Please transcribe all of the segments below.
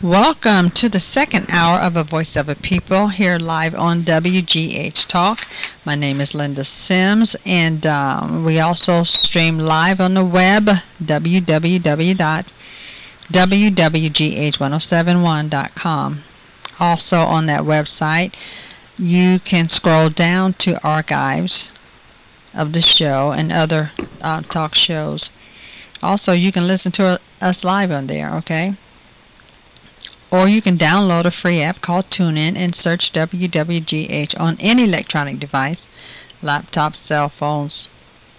Welcome to the second hour of A Voice of a People here live on WGH Talk. My name is Linda Sims, and we also stream live on the web, www.wwgh1071.com. Also on that website, you can scroll down to archives of the show and other talk shows. Also, you can listen to us live on there, okay? Or you can download a free app called TuneIn and search WWGH on any electronic device, laptops, cell phones,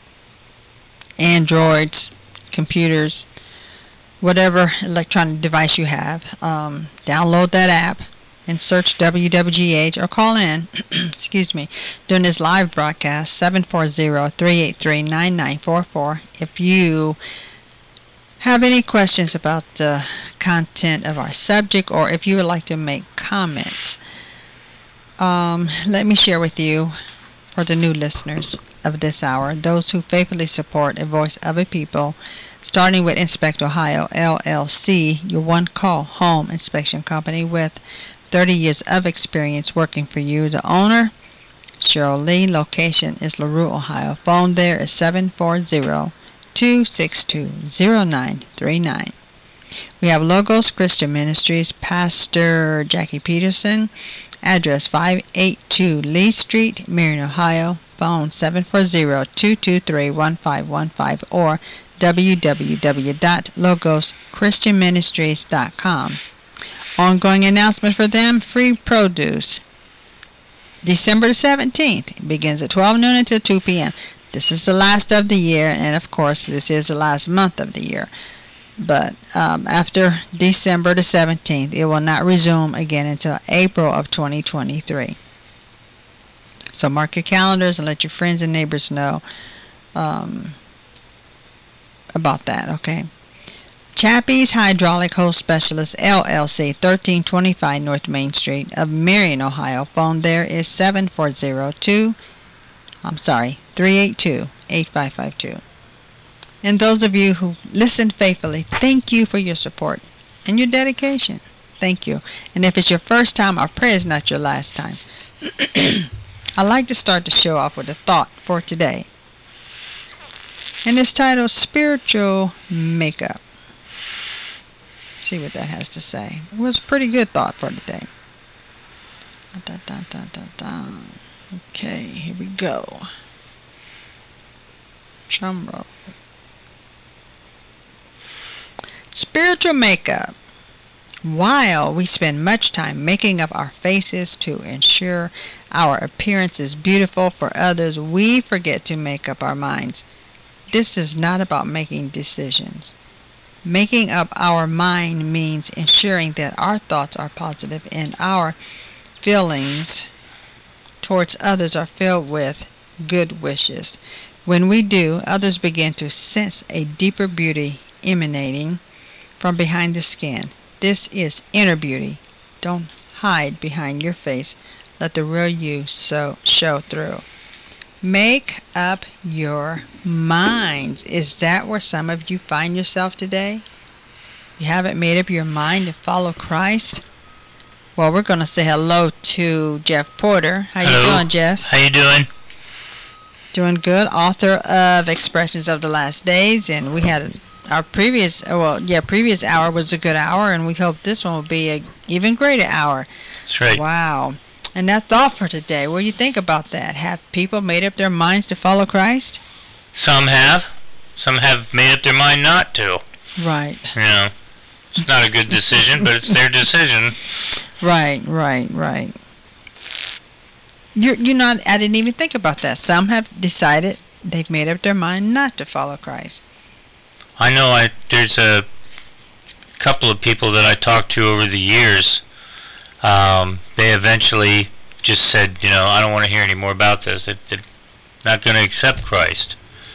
Androids, computers, whatever electronic device you have. Download that app and search WWGH or call in, excuse me, during this live broadcast, 740-383-9944. If you have any questions about the content of our subject, or if you would like to make comments, let me share with you, for the new listeners of this hour, those who faithfully support A Voice of a People, starting with Inspect Ohio, LLC, your one-call home inspection company with 30 years of experience working for you. The owner, Cheryl Lee. Location is LaRue, Ohio. Phone there is 740-262-0939. We have Logos Christian Ministries, Pastor Jackie Peterson. Address 582 Lee Street, Marion, Ohio. Phone 740-223-1515 or www.logoschristianministries.com. Ongoing announcement for them: free produce. December the 17th begins at 12 noon until 2 p.m. This is the last of the year, and of course this is the last month of the year. But after December the 17th, it will not resume again until April of 2023. So mark your calendars and let your friends and neighbors know about that, okay? Chappie's Hydraulic Hose Specialist, LLC, 1325 North Main Street of Marion, Ohio. Phone there is 382-8552. And those of you who listened faithfully, thank you for your support and your dedication. Thank you. And if it's your first time, I pray it's not your last time. I like to start the show off with a thought for today. And it's titled Spiritual Makeup. See what that has to say. It was a pretty good thought for today. Okay, here we go. Drum roll. Spiritual makeup. While we spend much time making up our faces to ensure our appearance is beautiful for others, we forget to make up our minds. This is not about making decisions. Making up our mind means ensuring that our thoughts are positive and our feelings towards others are filled with good wishes. When we do, others begin to sense a deeper beauty emanating from behind the skin. This is inner beauty. Don't hide behind your face. Let the real you show through. Make up your minds. Is that where some of you find yourself today? You haven't made up your mind to follow Christ? Well, we're going to say hello to Jeff Porter. How you doing, Jeff? How you doing? Doing good. Author of Expressions of the Last Days, and we had our previous hour was a good hour, and we hope this one will be an even greater hour. That's right. Wow. And that thought for today, what do you think about that? Have people made up their minds to follow Christ? Some have. Some have made up their mind not to. Right. You know, it's not a good decision, but it's their decision. Right. You're not. I didn't even think about that. Some have decided they've made up their mind not to follow Christ. I know. There's a couple of people that I talked to over the years. They eventually just said, I don't want to hear any more about this. They're not going to accept Christ,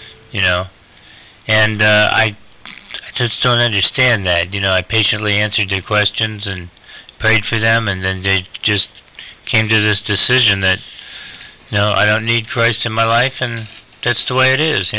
And I just don't understand that. I patiently answered their questions and prayed for them, and then they just came to this decision that, I don't need Christ in my life, and that's the way it is,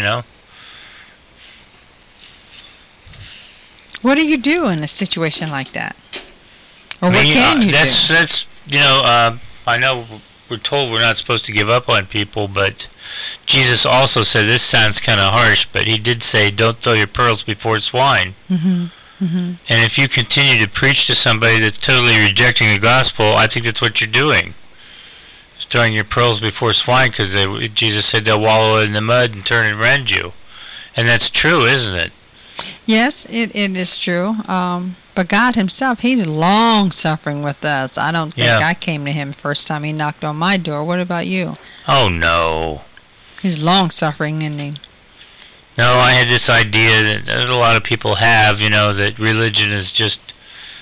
What do you do in a situation like that? Or what can you do? That's I know we're told we're not supposed to give up on people, but Jesus also said, this sounds kind of harsh, but he did say, don't throw your pearls before swine. Mm-hmm. Mm-hmm. And if you continue to preach to somebody that's totally rejecting the gospel, I think that's what you're doing. It's throwing your pearls before swine, because Jesus said they'll wallow in the mud and turn and rend you. And that's true, isn't it? Yes, it is true. But God himself, he's long-suffering with us. I don't think I came to him the first time he knocked on my door. What about you? Oh, no. He's long-suffering, isn't he? No, I had this idea that a lot of people have, that religion is just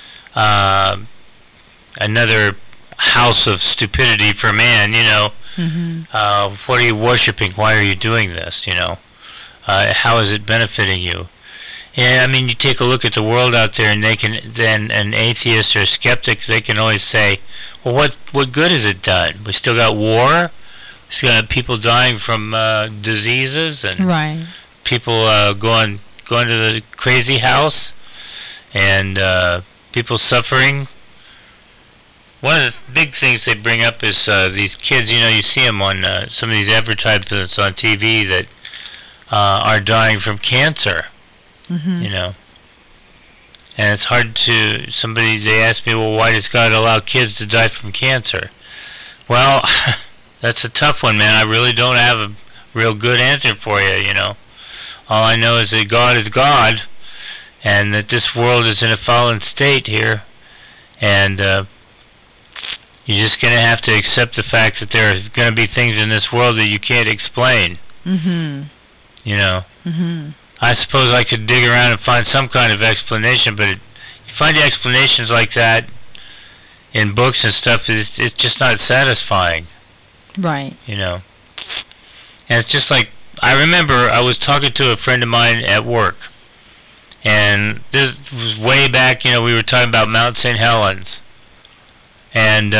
another house of stupidity for man, Mm-hmm. What are you worshiping? Why are you doing this, how is it benefiting you? Yeah, I mean, you take a look at the world out there, and then an atheist or a skeptic, they can always say, well, what good has it done? We still got war, we still got people dying from diseases, and right. people going to the crazy house, and people suffering. One of the big things they bring up is these kids, you see them on some of these advertisements on TV that are dying from cancer. Mm-hmm. And it's hard they ask me, well, why does God allow kids to die from cancer? Well, that's a tough one, man. I really don't have a real good answer for you, All I know is that God is God, and that this world is in a fallen state here, and you're just going to have to accept the fact that there are going to be things in this world that you can't explain. Mm-hmm. Mm-hmm. I suppose I could dig around and find some kind of explanation, but you find explanations like that in books and stuff, it's just not satisfying. Right. And it's just like, I remember I was talking to a friend of mine at work, and this was way back, we were talking about Mount St. Helens, and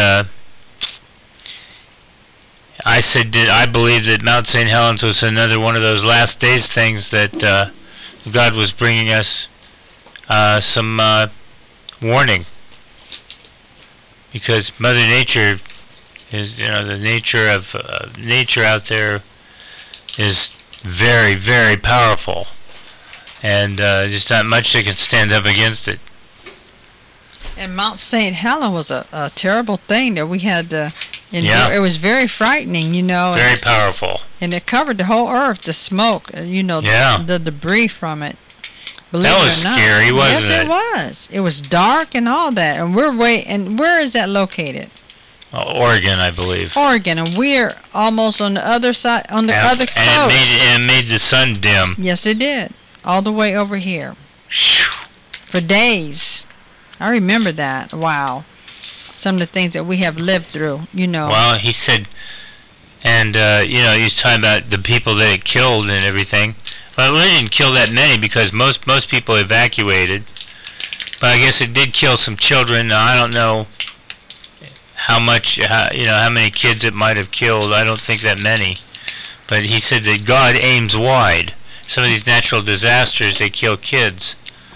I said that I believe that Mount St. Helens was another one of those last days things that God was bringing us some warning, because Mother Nature is, the nature of nature out there is very, very powerful, and there's not much that can stand up against it. And Mount St. Helens was a terrible thing that we had to endure. Yeah. It was very frightening, Very powerful. And it covered the whole earth, the smoke, the debris from it. Believe that was it or not. Scary, wasn't it? Yes, it was. It was dark and all that. And where is that located? Oregon, I believe. Oregon, and we're almost on the other side, on the other coast. And it made the sun dim. Yes, it did. All the way over here. Whew. For days. I remember that. Wow. Some of the things that we have lived through, Well, he said, and, he was talking about the people that it killed and everything. Well, it didn't kill that many, because most people evacuated. But I guess it did kill some children. Now, I don't know how many kids it might have killed. I don't think that many. But he said that God aims wide. Some of these natural disasters, they kill kids,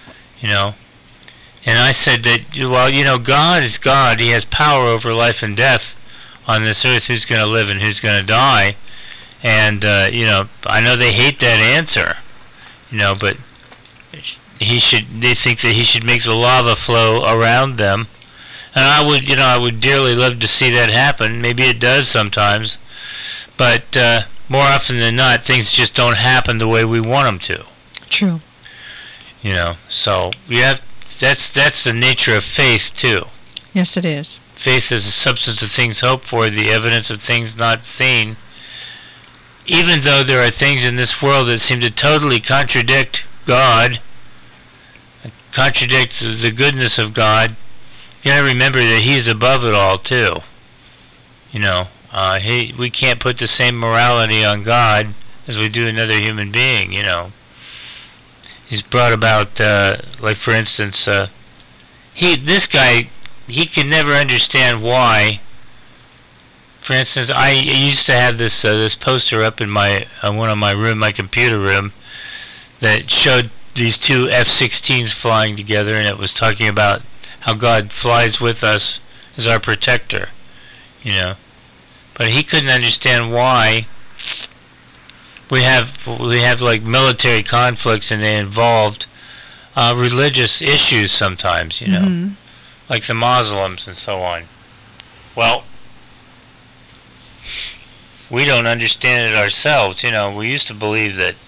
And I said that, well, God is God. He has power over life and death on this earth, who's going to live and who's going to die. And, I know they hate that answer, but they think that he should make the lava flow around them. And I would dearly love to see that happen. Maybe it does sometimes. But more often than not, things just don't happen the way we want them to. True. So that's the nature of faith, too. Yes, it is. Faith is the substance of things hoped for, the evidence of things not seen. Even though there are things in this world that seem to totally contradict God, contradict the goodness of God, you gotta remember that He's above it all, too. We can't put the same morality on God as we do another human being, He's brought about, like for instance, this guy, he can never understand why. For instance, I used to have this poster up in my my computer room, that showed these two F-16s flying together, and it was talking about how God flies with us as our protector, you know. But he couldn't understand why we have like military conflicts, and they involved religious issues sometimes, you know, like the Muslims and so on. Well, we don't understand it ourselves, you know. We used to believe that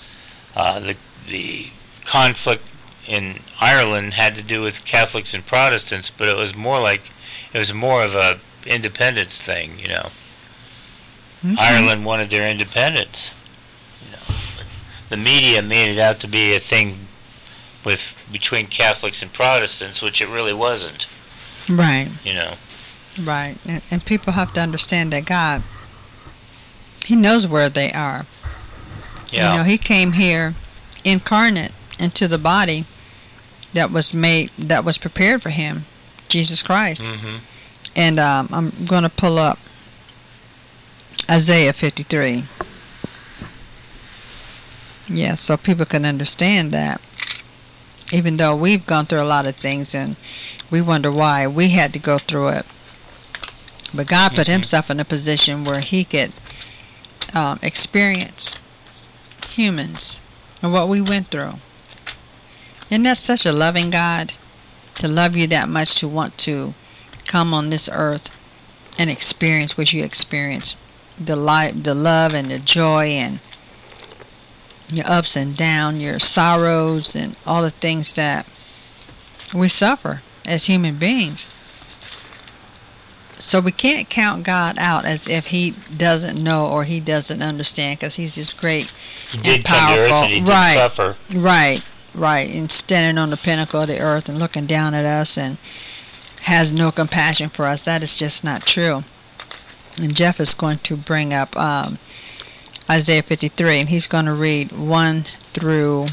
the conflict in Ireland had to do with Catholics and Protestants, but it was more of a independence thing, you know. Ireland wanted their independence, you know. But the media made it out to be a thing between Catholics and Protestants, which it really wasn't. Right. You know. Right. And people have to understand that God, He knows where they are. Yeah. You know, He came here incarnate into the body that was prepared for Him, Jesus Christ. Mm-hmm. And I'm going to pull up Isaiah 53. Yeah, so people can understand that. Even though we've gone through a lot of things and we wonder why we had to go through it. But God put Himself in a position where He could experience humans and what we went through. And that's such a loving God, to love you that much, to want to come on this earth and experience what you experience. The light, the love and the joy and your ups and downs, your sorrows and all the things that we suffer as human beings. So we can't count God out as if He doesn't know or He doesn't understand, because He's just great and powerful. He did suffer. Right, and standing on the pinnacle of the earth and looking down at us and has no compassion for us. That is just not true. And Jeff is going to bring up Isaiah 53, and he's going to read 1 through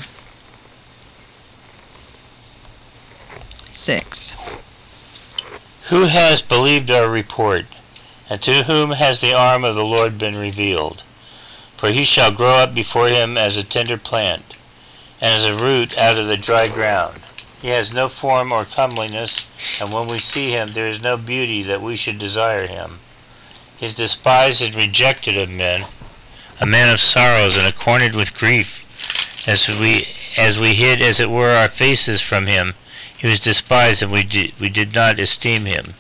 6. Who has believed our report, and to whom has the arm of the Lord been revealed? For he shall grow up before him as a tender plant, and as a root out of the dry ground. He has no form or comeliness, and when we see him, there is no beauty that we should desire him. He is despised and rejected of men, a man of sorrows and acquainted with grief. As we hid, as it were, our faces from him, he was despised, and we did not esteem him.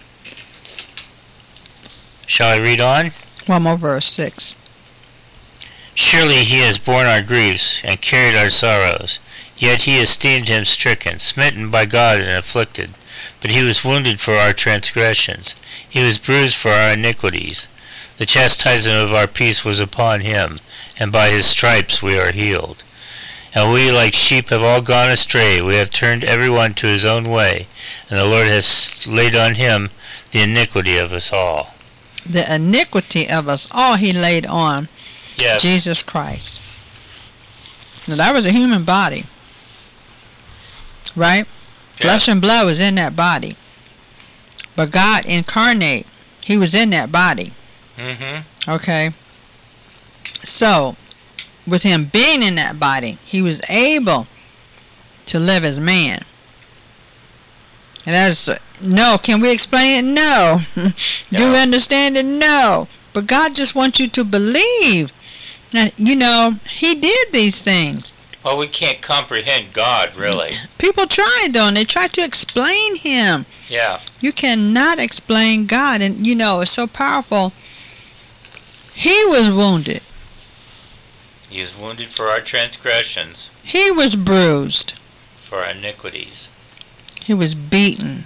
Shall I read on? One more verse, 6. Surely he has borne our griefs and carried our sorrows. Yet he esteemed him stricken, smitten by God, and afflicted. But he was wounded for our transgressions. He was bruised for our iniquities. The chastisement of our peace was upon him, and by his stripes we are healed. And we like sheep have all gone astray. We have turned every one to his own way, and the Lord has laid on him the iniquity of us all. The iniquity of us all He laid on Jesus Christ. Now that was a human body, right? Flesh and blood was in that body. But God incarnate, He was in that body. Mm-hmm. Okay? So, with Him being in that body, He was able to live as man. And that's, no, can we explain it? No. Do we understand it? No. But God just wants you to believe that, you know, He did these things. Well, we can't comprehend God, really. People try, though, and they try to explain Him. Yeah. You cannot explain God, and, you know, it's so powerful. He was wounded. He was wounded for our transgressions. He was bruised for our iniquities. He was beaten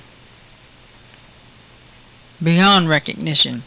beyond recognition.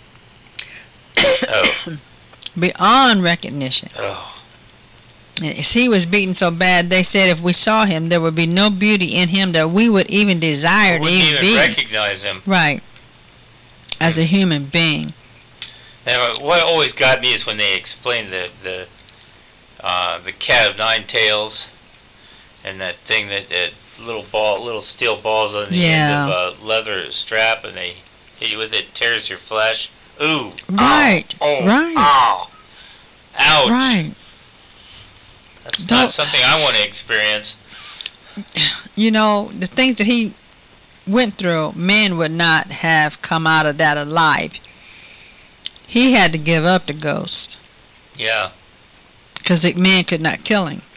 Oh. Beyond recognition. Oh. He was beaten so bad, they said if we saw him, there would be no beauty in him that we would even desire to even be. Recognize him. Right. As a human being. And what always got me is when they explained the cat of nine tails, and that thing that little steel balls on the end of a leather strap, and they hit you with it, tears your flesh. Ooh. Right. Oh. Right. Oh. Ouch. Right. That's not something I want to experience. You know, the things that He went through, man would not have come out of that alive. He had to give up the ghost. Yeah. Because man could not kill him.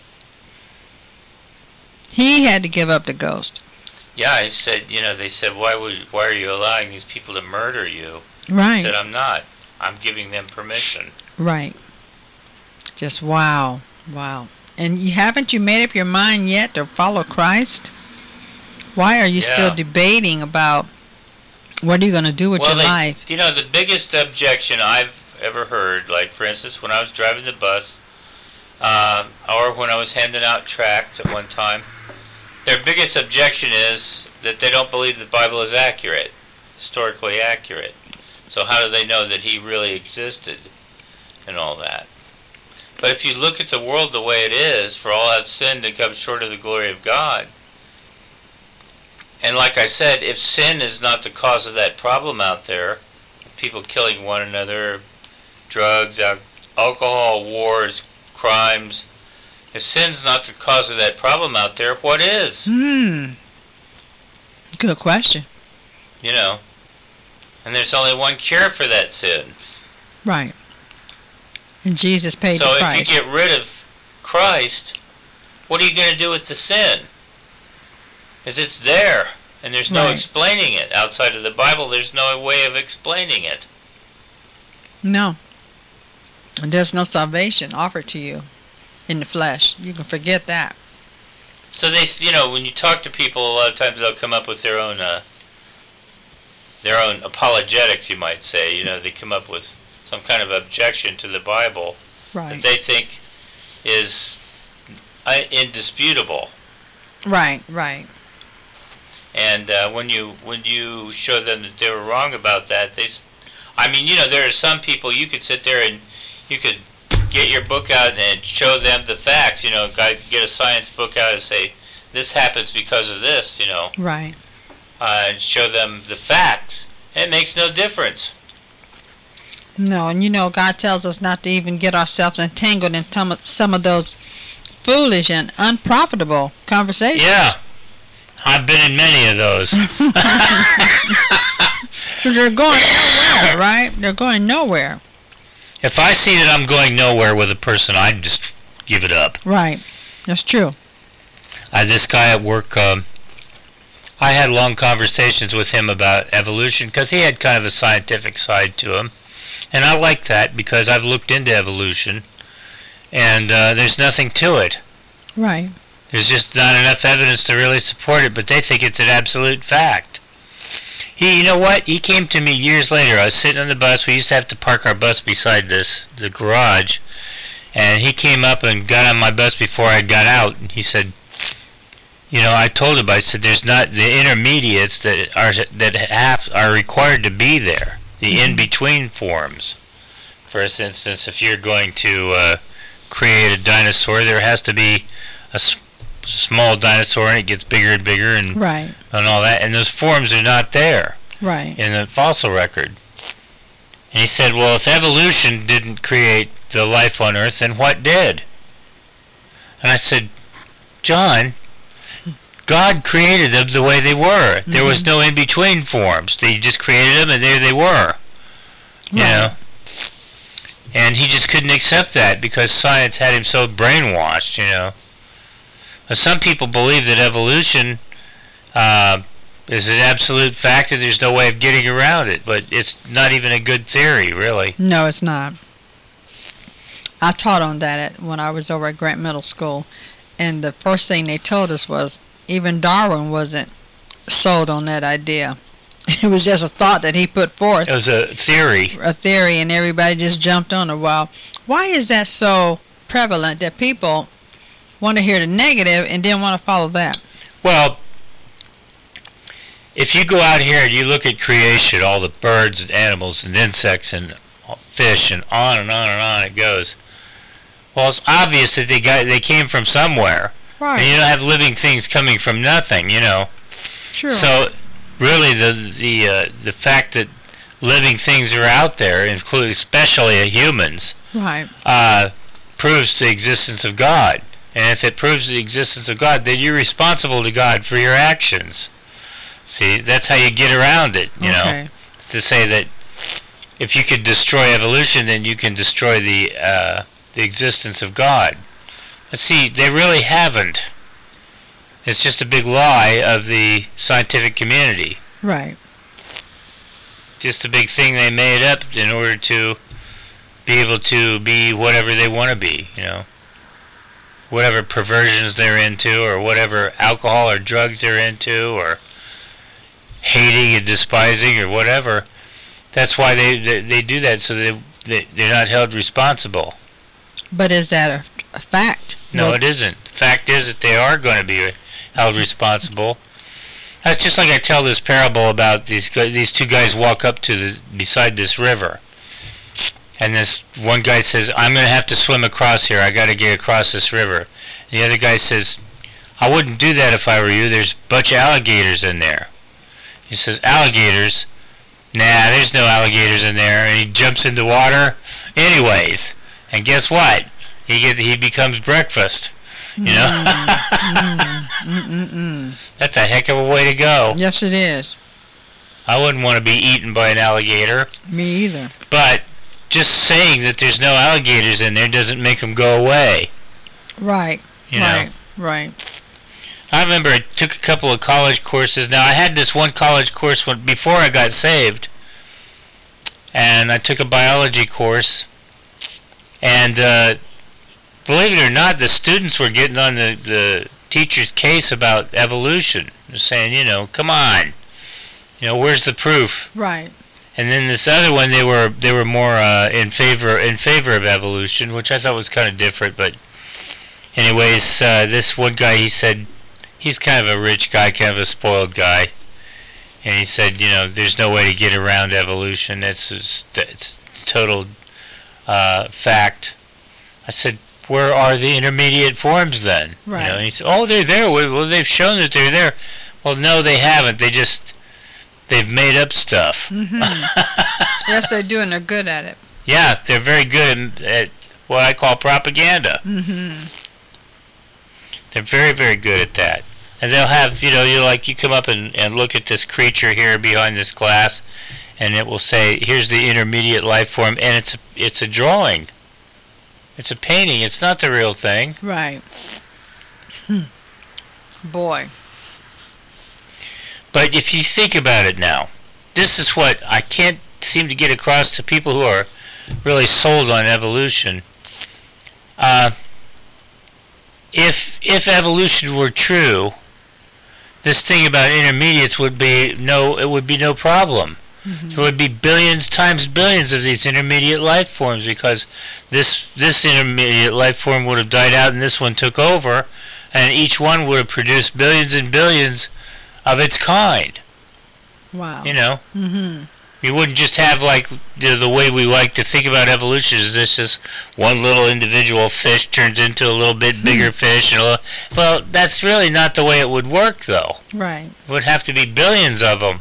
He had to give up the ghost. Yeah, I said, they said, why are you allowing these people to murder you? Right. I said, I'm not. I'm giving them permission. Right. Just wow. And haven't you made up your mind yet to follow Christ? Why are you still debating about what are you going to do with your life? The biggest objection I've ever heard, like for instance, when I was driving the bus, or when I was handing out tracts at one time, their biggest objection is that they don't believe the Bible is accurate, historically accurate. So how do they know that he really existed and all that? But if you look at the world the way it is, for all have sinned and come short of the glory of God, and like I said, if sin is not the cause of that problem out there, people killing one another, drugs, alcohol, wars, crimes, if sin's not the cause of that problem out there, what is? Good question. And there's only one cure for that sin. Right. And Jesus paid the price. So if you get rid of Christ, what are you going to do with the sin? Because it's there, and there's no explaining it. Outside of the Bible, there's no way of explaining it. No. And there's no salvation offered to you in the flesh. You can forget that. So they, when you talk to people, a lot of times they'll come up with their own apologetics, you might say. They come up with some kind of objection to the Bible that they think is indisputable. Right. And when you show them that they were wrong about that, there are some people you could sit there and you could get your book out and show them the facts. Get a science book out and say this happens because of this. Right. And show them the facts. It makes no difference. No, and God tells us not to even get ourselves entangled in some of those foolish and unprofitable conversations. Yeah. I've been in many of those. They're going nowhere, right? They're going nowhere. If I see that I'm going nowhere with a person, I just give it up. Right. That's true. This guy at work, I had long conversations with him about evolution because he had kind of a scientific side to him. And I like that because I've looked into evolution and there's nothing to it. Right. There's just not enough evidence to really support it, but they think it's an absolute fact. You know what? He came to me years later. I was sitting on the bus. We used to have to park our bus beside the garage. And he came up and got on my bus before I got out. And he said, I told him, I said, there's not the intermediates that are required to be there. The in-between forms. For instance, if you're going to create a dinosaur, there has to be a small dinosaur and it gets bigger and bigger and all that. And those forms are not there in the fossil record. And he said, well, if evolution didn't create the life on Earth, then what did? And I said, John, God created them the way they were. There was no in-between forms. They just created them and there they were. You know? And he just couldn't accept that because science had him so brainwashed, Some people believe that evolution is an absolute fact and there's no way of getting around it, but it's not even a good theory, really. No, it's not. I taught on that when I was over at Grant Middle School, and the first thing they told us was even Darwin wasn't sold on that idea. It was just a thought that he put forth. It was a theory. A theory, and everybody just jumped on it. Well, why is that so prevalent that people want to hear the negative and then want to follow that? Well, if you go out here and you look at creation, all the birds and animals and insects and fish and on and on and on it goes. Well, it's obvious that they came from somewhere. Right. And you don't have living things coming from nothing, Sure. So, really, the fact that living things are out there, including especially humans, proves the existence of God. And if it proves the existence of God, then you're responsible to God for your actions. See, that's how you get around it, you know, to say that if you could destroy evolution, then you can destroy the existence of God. But see, they really haven't. It's just a big lie of the scientific community. Right. Just a big thing they made up in order to be able to be whatever they want to be, you know. Whatever perversions they're into, or whatever alcohol or drugs they're into, or hating and despising, or whatever. That's why they do that, so they're not held responsible. But is that a fact? No, it isn't. The fact is that they are going to be held responsible. That's just like I tell this parable about these two guys walk up to beside this river. And this one guy says, I'm going to have to swim across here. I got to get across this river. And the other guy says, I wouldn't do that if I were you. There's a bunch of alligators in there. He says, alligators? Nah, there's no alligators in there. And he jumps into water anyways. And guess what? He becomes breakfast. You know? That's a heck of a way to go. Yes, it is. I wouldn't want to be eaten by an alligator. Me either. But just saying that there's no alligators in there doesn't make them go away. Right. You know? Right. I remember I took a couple of college courses. Now, I had this one college course before I got saved. And I took a biology course. And believe it or not, the students were getting on the teacher's case about evolution. They're saying, you know, come on. You know, where's the proof? Right. And then this other one, they were more in favor of evolution, which I thought was kind of different. But anyways, this one guy, he said, he's kind of a rich guy, kind of a spoiled guy, and he said, you know, there's no way to get around evolution. It's total fact. I said, where are the intermediate forms then? Right. You know, and he said, oh, they're there. Well, they've shown that they're there. Well, no, they haven't. They've made up stuff. Mm-hmm. Yes, they do, and they're good at it. Yeah, they're very good at what I call propaganda. Mm-hmm. They're very, very good at that. And they'll have, you know, you come up and look at this creature here behind this glass, and it will say, here's the intermediate life form, and it's a drawing. It's a painting. It's not the real thing. Right. Boy. But if you think about it now, this is what I can't seem to get across to people who are really sold on evolution. If evolution were true, this thing about intermediates would be no problem. Mm-hmm. There would be billions times billions of these intermediate life forms, because this intermediate life form would have died out and this one took over, and each one would have produced billions and billions of its kind. Wow. You know? Mm-hmm. You wouldn't just have, like, the way we like to think about evolution is this just one little individual fish turns into a little bit bigger fish. Well, that's really not the way it would work, though. Right. It would have to be billions of them.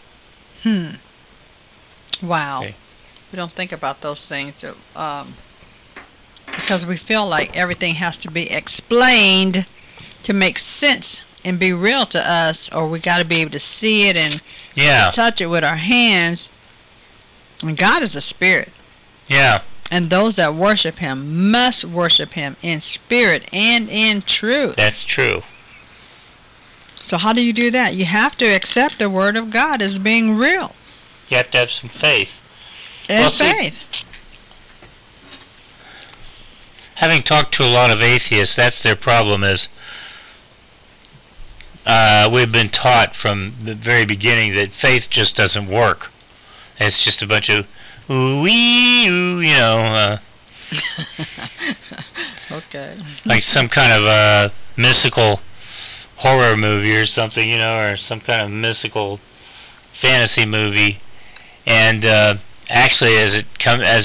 Wow. Okay. We don't think about those things because we feel like everything has to be explained to make sense and be real to us, or we got to be able to see it and touch it with our hands. And God is a spirit. Yeah. And those that worship Him must worship Him in spirit and in truth. That's true. So how do you do that? You have to accept the Word of God as being real. You have to have some faith. And faith. Having talked to a lot of atheists, that's their problem is we've been taught from the very beginning that faith just doesn't work. It's just a bunch of ooh-wee, ooh, you know. Okay. Like some kind of mystical horror movie or something, you know, or some kind of mystical fantasy movie. And actually, as it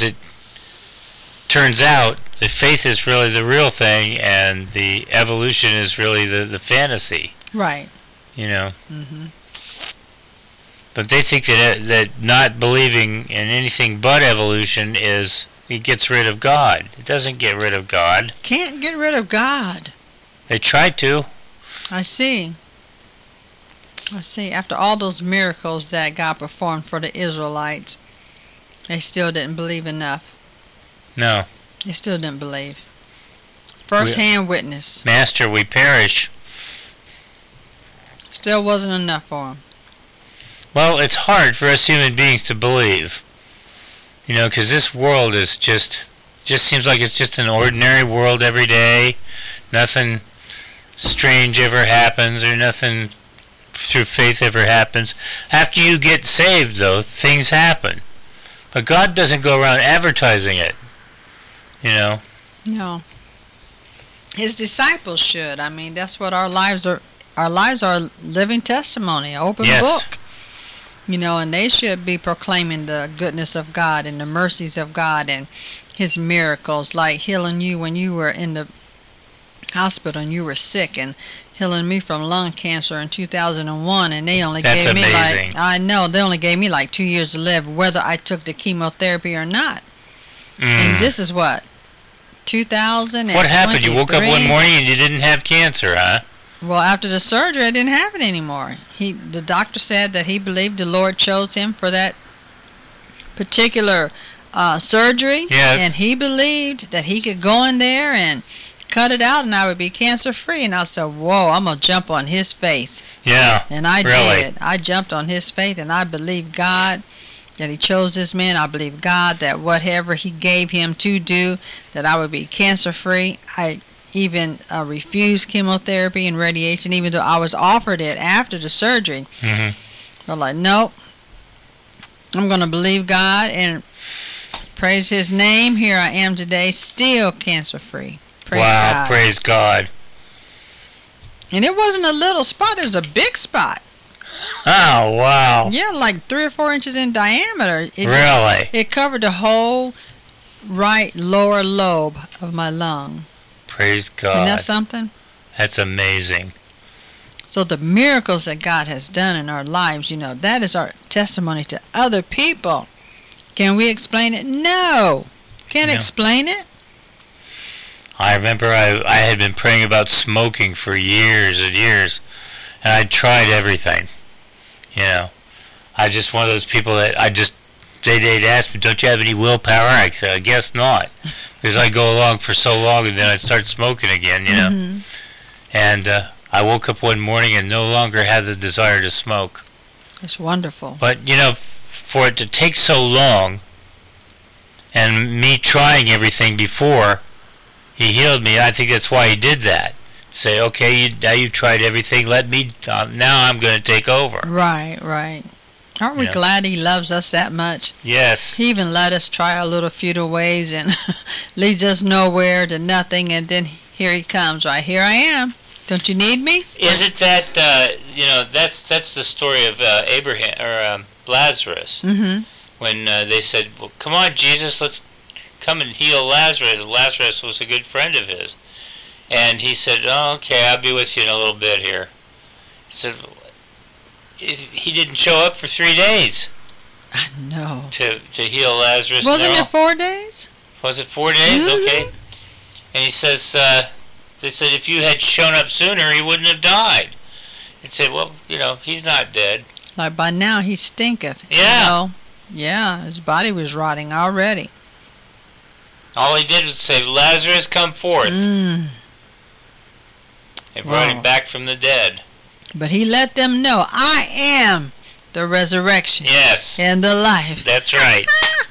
turns out, the faith is really the real thing, and the evolution is really the fantasy. Right. You know. Mm-hmm. But they think that not believing in anything but evolution it gets rid of God. It doesn't get rid of God. Can't get rid of God. They tried to. I see. Let's see, after all those miracles that God performed for the Israelites, they still didn't believe enough. No. They still didn't believe. First-hand witness. Master, we perish. Still wasn't enough for them. Well, it's hard for us human beings to believe. You know, because this world is just seems like it's just an ordinary world every day. Nothing strange ever happens, or nothing through faith ever happens. After you get saved, though, things happen. But God doesn't go around advertising it. You know? No. His disciples should. I mean, that's what our lives are. Our lives are living testimony, an open book. You know, and they should be proclaiming the goodness of God and the mercies of God and His miracles, like healing you when you were in the hospital and you were sick, and healing me from lung cancer in 2001, and they only gave me amazing. they only gave me like 2 years to live, whether I took the chemotherapy or not. And this is what, 2000. What happened? You woke up one morning and you didn't have cancer, huh? Well, after the surgery, I didn't have it anymore. The doctor said that he believed the Lord chose him for that particular surgery. Yes. And he believed that he could go in there and cut it out and I would be cancer-free. And I said, whoa, I'm going to jump on his faith. Yeah, and I really did. I jumped on his faith, and I believed God that He chose this man. I believe God that whatever He gave him to do, that I would be cancer-free. I even refused chemotherapy and radiation, even though I was offered it after the surgery. Mm-hmm. I'm like, nope. I'm going to believe God and praise His name. Here I am today, still cancer-free. Praise God. Praise God. And it wasn't a little spot. It was a big spot. Oh, wow. Yeah, like 3 or 4 inches in diameter. Really? It covered the whole right lower lobe of my lung. Praise God. Isn't that something? That's amazing. So the miracles that God has done in our lives, you know, that is our testimony to other people. Can we explain it? No. Can't explain it. I remember I had been praying about smoking for years and years, and I tried everything. You know, I just one of those people that they'd ask me, don't you have any willpower? I said, I guess not, because I go along for so long and then I start smoking again, you know. Mm-hmm. And I woke up one morning and no longer had the desire to smoke. That's wonderful. But, you know, for it to take so long, and me trying everything before He healed me, I think that's why He did that. Say, okay, now you've tried everything, let me, now I'm going to take over. Right. Aren't we glad He loves us that much? Yes. He even let us try our little futile ways and leads us nowhere to nothing, and then here He comes, right, here I am. Don't you need me? Is it that, you know, that's the story of Abraham, or Lazarus. Mm-hmm. When they said, well, come on, Jesus, let's come and heal Lazarus. Lazarus was a good friend of his. And he said, oh, okay, I'll be with you in a little bit here. He said, he didn't show up for 3 days. I know. To heal Lazarus. Wasn't it 4 days? Was it 4 days? Mm-hmm. Okay. And he says, they said, if you had shown up sooner, he wouldn't have died. He said, well, you know, he's not dead. Like by now he stinketh. Yeah. You know? Yeah, his body was rotting already. All he did was say, Lazarus, come forth. And brought him back from the dead. But He let them know, I am the resurrection. Yes. And the life. That's right.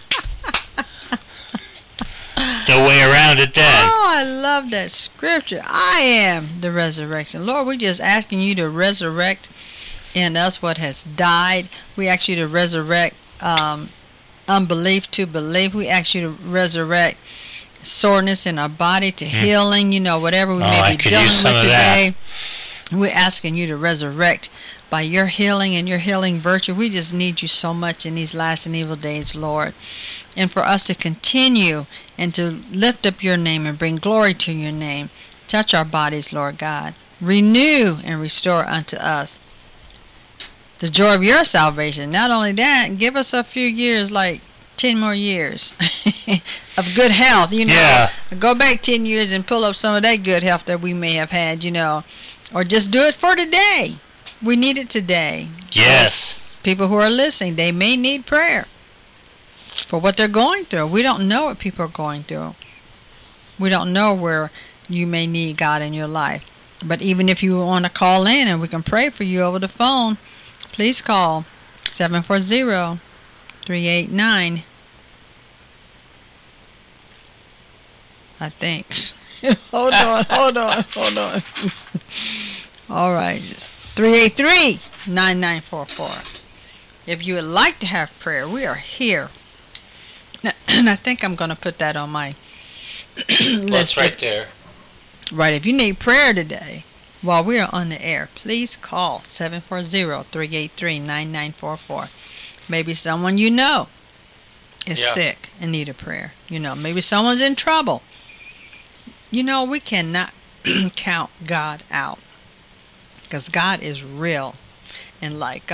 It's no way around it then. Oh, I love that scripture. I am the resurrection. Lord, we're just asking You to resurrect in us what has died. We ask You to resurrect unbelief to belief. We ask You to resurrect soreness in our body to healing, you know, whatever we may be dealing with today. We're asking You to resurrect by Your healing and Your healing virtue. We just need You so much in these last and evil days, Lord. And for us to continue and to lift up Your name and bring glory to Your name. Touch our bodies, Lord God. Renew and restore unto us the joy of Your salvation. Not only that, give us a few years, like 10 more years of good health, you know. Yeah. Go back 10 years and pull up some of that good health that we may have had, you know. Or just do it for today. We need it today. Yes. People who are listening, they may need prayer for what they're going through. We don't know what people are going through. We don't know where you may need God in your life. But even if you want to call in and we can pray for you over the phone, please call 740-389. I think. Hold on. All right. 383-9944. If you would like to have prayer, we are here. And I think I'm going to put that on my list. Well, it's right there. Right. If you need prayer today, while we are on the air, please call 740-383-9944. Maybe someone you know is sick and need a prayer. Maybe someone's in trouble. We cannot count God out, because God is real. And like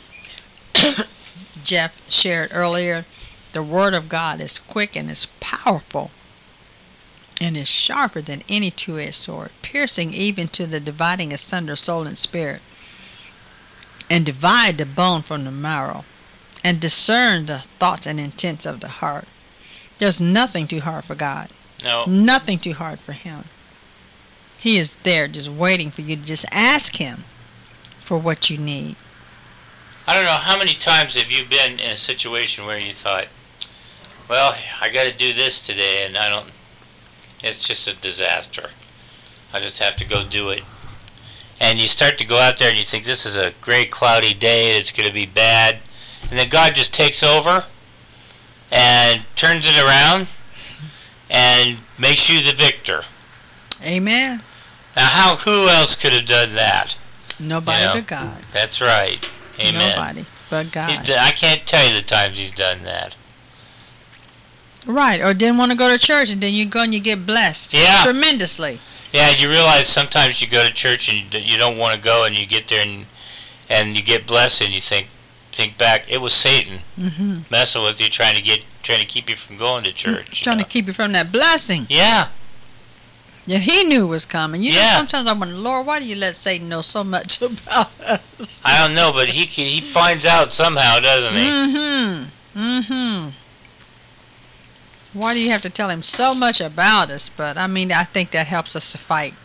Jeff shared earlier, the Word of God is quick and is powerful and is sharper than any two-edged sword, piercing even to the dividing asunder soul and spirit, and divide the bone from the marrow, and discern the thoughts and intents of the heart. There's nothing too hard for God. No. Nothing too hard for Him. He is there just waiting for you to just ask Him for what you need. I don't know, how many times have you been in a situation where you thought, well, I got to do this today, and it's just a disaster. I just have to go do it. And you start to go out there and you think, this is a great cloudy day, it's going to be bad. And then God just takes over and turns it around and makes you the victor. Amen. Now, who else could have done that? Nobody but God. That's right. Amen. Nobody but God. I can't tell you the times He's done that. Right, or didn't want to go to church, and then you go and you get blessed tremendously. Yeah, you realize sometimes you go to church and you don't want to go, and you get there and you get blessed, and you think back, it was Satan messing with you, trying to keep you from going to church. Trying to keep you from that blessing. Yeah. Yeah, he knew it was coming. Sometimes I wonder, Lord, why do you let Satan know so much about us? I don't know, but he finds out somehow, doesn't he? Why do you have to tell him so much about us? But, I think that helps us to fight.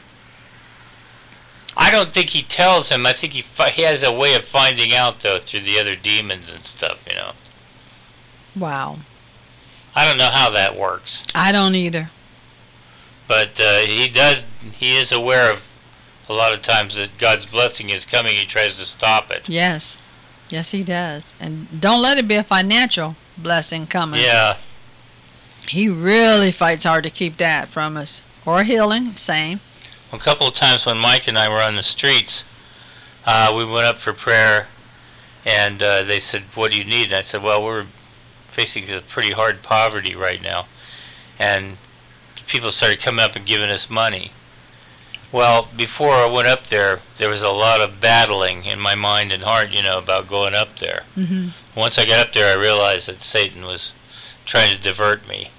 I don't think he tells him. I think he has a way of finding out, though, through the other demons and stuff, Wow. I don't know how that works. I don't either. But he is aware of a lot of times that God's blessing is coming. He tries to stop it. Yes. Yes, he does. And don't let it be a financial blessing coming. Yeah. He really fights hard to keep that from us. Or healing, same. A couple of times when Mike and I were on the streets, we went up for prayer, and they said, what do you need? And I said, well, we're facing this pretty hard poverty right now. And people started coming up and giving us money. Well, before I went up there was a lot of battling in my mind and heart, about going up there. Once I got up there, I realized that Satan was trying to divert me,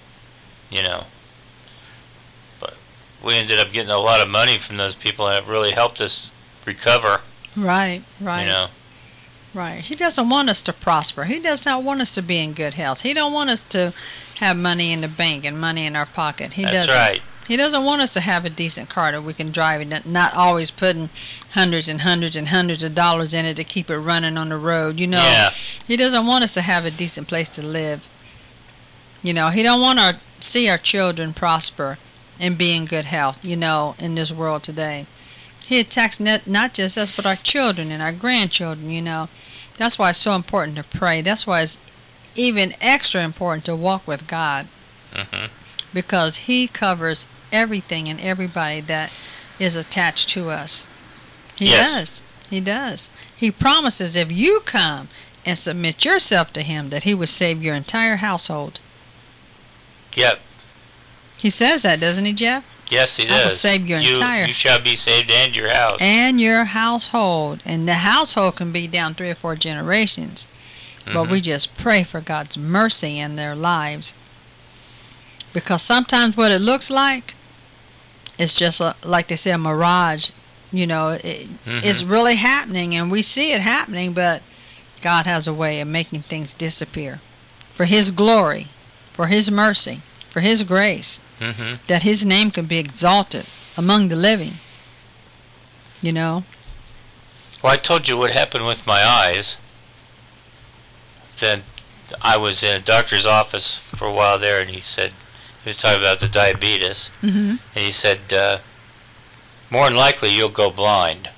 But we ended up getting a lot of money from those people, and it really helped us recover. Right. Right. He doesn't want us to prosper. He does not want us to be in good health. He don't want us to have money in the bank and money in our pocket. That's right. He doesn't want us to have a decent car that we can drive and not always putting hundreds and hundreds and hundreds of dollars in it to keep it running on the road. Yeah. He doesn't want us to have a decent place to live. He don't want to see our children prosper and be in good health, in this world today. He attacks not just us, but our children and our grandchildren, That's why it's so important to pray. That's why it's even extra important to walk with God. Because He covers everything and everybody that is attached to us. He does. He does. He promises if you come and submit yourself to Him, that He would save your entire household. Yep. He says that, doesn't he, Jeff? Yes, He does. I will save your entire... You shall be saved, and your house. And your household. And the household can be down 3 or 4 generations. But we just pray for God's mercy in their lives. Because sometimes what it looks like is just like they say, a mirage It's really happening, and we see it happening, but God has a way of making things disappear for His glory, for His mercy, for His grace, that His name can be exalted among the living. Well, I told you what happened with my eyes. Then I was in a doctor's office for a while there, and he was talking about the diabetes, and he said, more than likely you'll go blind.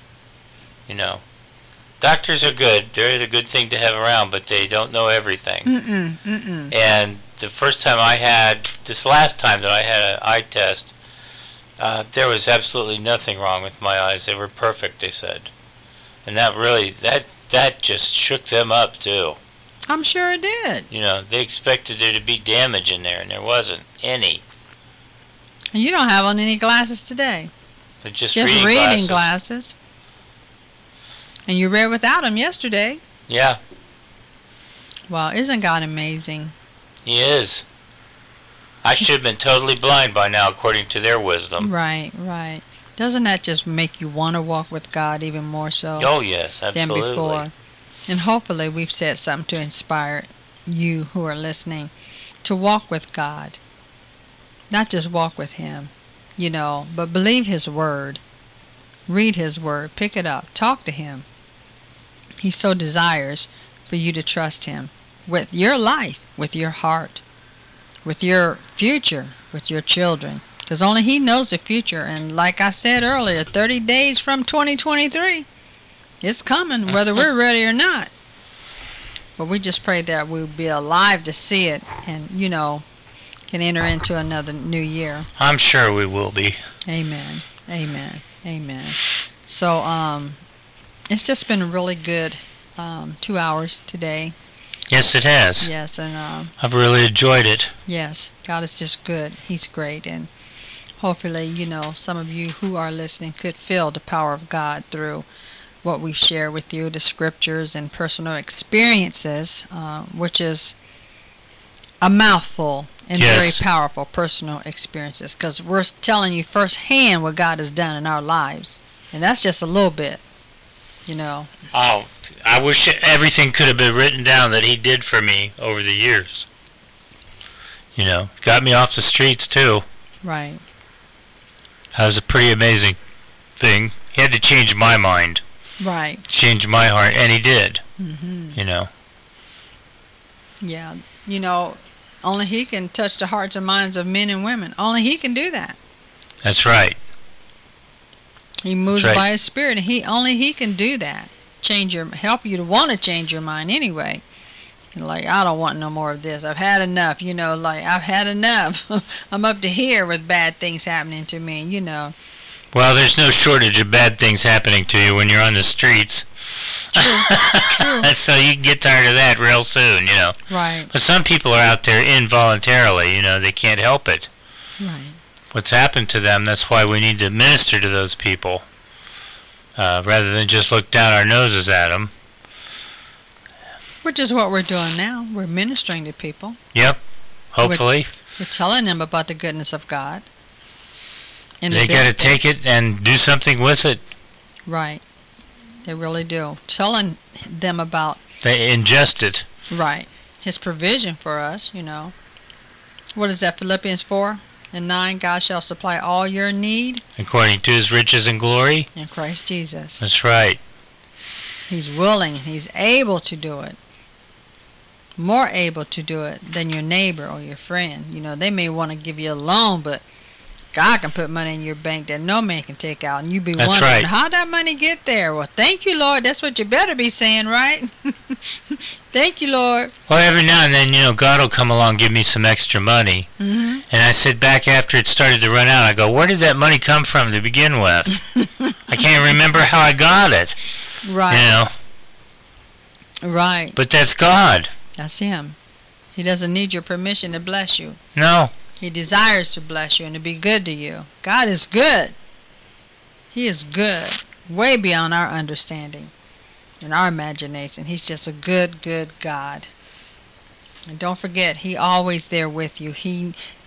Doctors are good. They're a good thing to have around, but they don't know everything. And the this last time that I had an eye test, there was absolutely nothing wrong with my eyes. They were perfect, they said. And that just shook them up, too. I'm sure it did. They expected there to be damage in there, and there wasn't any. And you don't have on any glasses today. They're just reading glasses. And you read without them yesterday. Yeah. Well, isn't God amazing? He is. I should have been totally blind by now, according to their wisdom. Right. Doesn't that just make you want to walk with God even more so? Oh, yes, absolutely. Than before? And hopefully we've said something to inspire you who are listening to walk with God. Not just walk with Him, but believe His Word. Read His Word. Pick it up. Talk to Him. He so desires for you to trust Him with your life, with your heart, with your future, with your children. Because only He knows the future. And like I said earlier, 30 days from 2023, it's coming, whether we're ready or not. But we just pray that we'll be alive to see it and, can enter into another new year. I'm sure we will be. Amen. So, it's just been a really good 2 hours today. Yes, it has. Yes, and I've really enjoyed it. Yes, God is just good. He's great, and hopefully, some of you who are listening could feel the power of God through what we share with you, the scriptures and personal experiences, which is a mouthful and very powerful personal experiences, because we're telling you firsthand what God has done in our lives, and that's just a little bit, Oh, I wish everything could have been written down that He did for me over the years. Got me off the streets too. Right. That was a pretty amazing thing. He had to change my mind. Right. Change my heart, and He did. Yeah. Only He can touch the hearts and minds of men and women. Only He can do that. That's right. He moves by His Spirit, and only He can do that. Help you to want to change your mind anyway. I don't want no more of this. I've had enough. I've had enough. I'm up to here with bad things happening to me. Well, there's no shortage of bad things happening to you when you're on the streets. True. So you can get tired of that real soon, Right. But some people are out there involuntarily, they can't help it. Right. What's happened to them, that's why we need to minister to those people, rather than just look down our noses at them. Which is what we're doing now. We're ministering to people. Yep, hopefully. We're telling them about the goodness of God. And they got to take it and do something with it. Right. They really do. Telling them about... They ingest it. Right. His provision for us, What is that, Philippians 4:9? God shall supply all your need. According to His riches and glory. In Christ Jesus. That's right. He's willing and He's able to do it. More able to do it than your neighbor or your friend. They may want to give you a loan, but God can put money in your bank that no man can take out, and you be wondering, how'd that money get there? Well, thank you, Lord. That's what you better be saying, right? Thank you, Lord. Well, every now and then, God will come along and give me some extra money. And I sit back after it started to run out. I go, where did that money come from to begin with? I can't remember how I got it. Right. Right. But that's God. That's Him. He doesn't need your permission to bless you. No. He desires to bless you and to be good to you. God is good. He is good. Way beyond our understanding and our imagination. He's just a good, good God. And don't forget, He's always there with you. He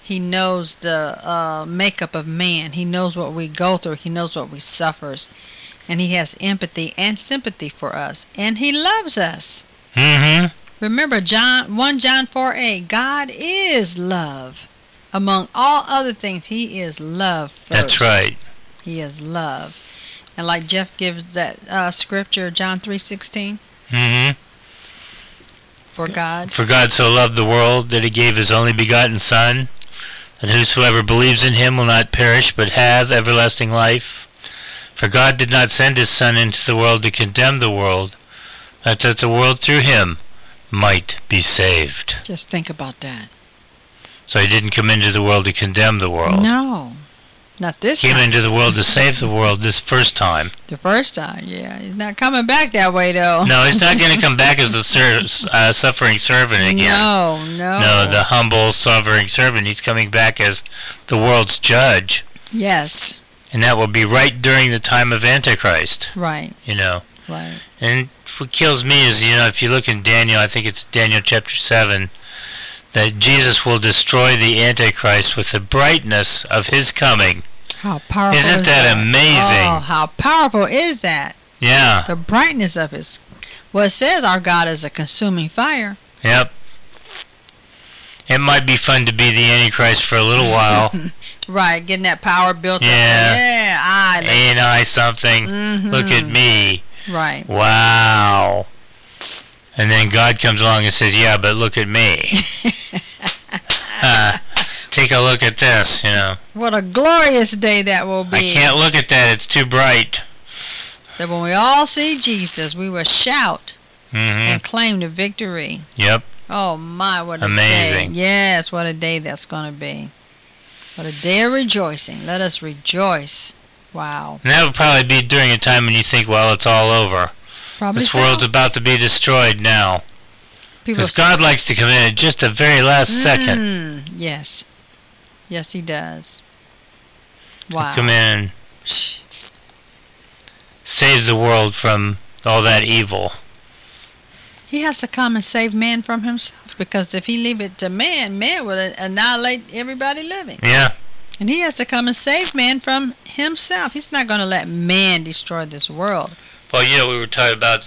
He knows the makeup of man. He knows what we go through. He knows what we suffer. And he has empathy and sympathy for us. And he loves us. Mm-hmm. Remember 1 John 4:8. God is love. Among all other things, he is love first. That's right. He is love. And like Jeff gives that scripture, John 3:16. Mm-hmm. For God so loved the world that he gave his only begotten Son, that whosoever believes in him will not perish but have everlasting life. For God did not send his Son into the world to condemn the world, but that the world through him might be saved. Just think about that. So he didn't come into the world to condemn the world. No, not this time. He came into the world to save the world this first time. The first time, yeah. He's not coming back that way, though. No, he's not going to come back as a suffering servant again. No, the humble, suffering servant. He's coming back as the world's judge. Yes. And that will be right during the time of Antichrist. Right. Right. And what kills me is, if you look in Daniel, I think it's Daniel chapter 7, that Jesus will destroy the Antichrist with the brightness of his coming. How powerful Isn't is that amazing? Oh, how powerful is that? Yeah. The brightness of his... Well, it says our God is a consuming fire. Yep. It might be fun to be the Antichrist for a little while. Right, getting that power built up. Yeah. Ain't I something? Mm-hmm. Look at me. Right. Wow. And then God comes along and says, yeah, but look at me. Take a look at this, What a glorious day that will be. I can't look at that. It's too bright. So when we all see Jesus, we will shout and claim the victory. Yep. Oh, my, what a amazing day. Yes, what a day that's going to be. What a day of rejoicing. Let us rejoice. Wow. And that would probably be during a time when you think, well, it's all over. Probably this world's about to be destroyed now. Because God likes to come in at just the very last second. Yes. Yes, he does. Wow. He'll come in and save the world from all that evil. He has to come and save man from himself, because if he leave it to man, man will annihilate everybody living. Yeah. And he has to come and save man from himself. He's not going to let man destroy this world. Well, we were talking about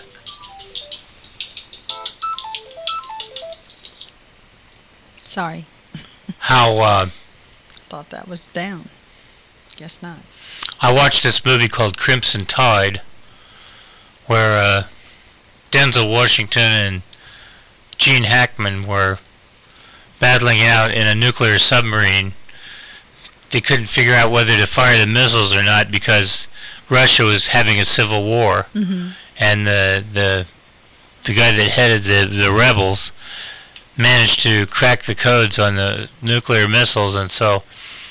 Sorry. How thought that was down. Guess not. I watched this movie called Crimson Tide, where Denzel Washington and Gene Hackman were battling out in a nuclear submarine. They couldn't figure out whether to fire the missiles or not because Russia was having a civil war, and the guy that headed the rebels managed to crack the codes on the nuclear missiles, and so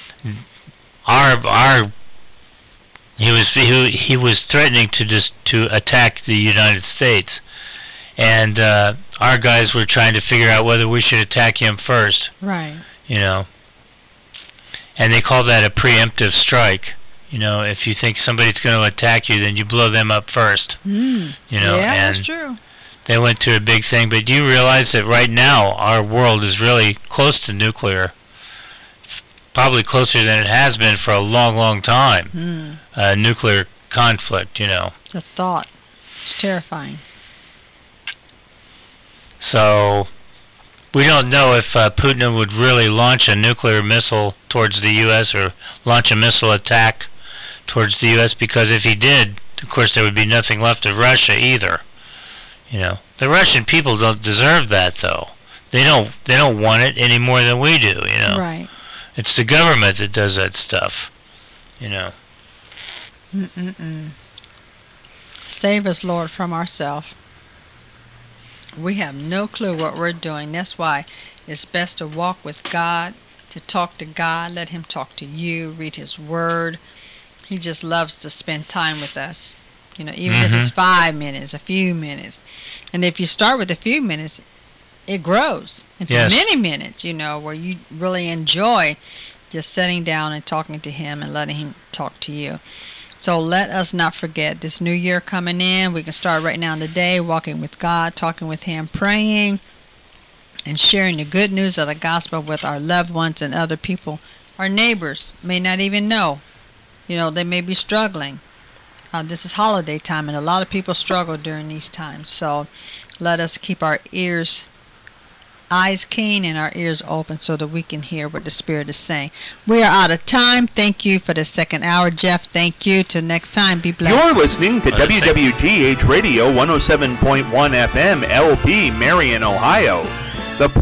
he was threatening to attack the United States, and our guys were trying to figure out whether we should attack him first. Right. And they call that a preemptive strike. If you think somebody's going to attack you, then you blow them up first. Yeah, and that's true. They went to a big thing, but do you realize that right now our world is really close to nuclear? Probably closer than it has been for a long, long time. Nuclear conflict, The thought is terrifying. So we don't know if Putin would really launch a nuclear missile towards the U.S. or launch a missile attack towards the U.S. because if he did, of course, there would be nothing left of Russia either. The Russian people don't deserve that, though. They don't want it any more than we do. Right. It's the government that does that stuff. Save us, Lord, from ourselves. We have no clue what we're doing. That's why it's best to walk with God, to talk to God, let him talk to you, read his word. He just loves to spend time with us, even if it's 5 minutes, a few minutes. And if you start with a few minutes, it grows into many minutes, where you really enjoy just sitting down and talking to him and letting him talk to you. So let us not forget this new year coming in. We can start right now today, walking with God, talking with him, praying, and sharing the good news of the gospel with our loved ones and other people. Our neighbors may not even know. They may be struggling. This is holiday time, and a lot of people struggle during these times. So let us keep our eyes keen and our ears open so that we can hear what the Spirit is saying. We are out of time. Thank you for the second hour, Jeff. Thank you. Till next time, be blessed. You're listening to WWGH Radio 107.1 FM, LP, Marion, Ohio. The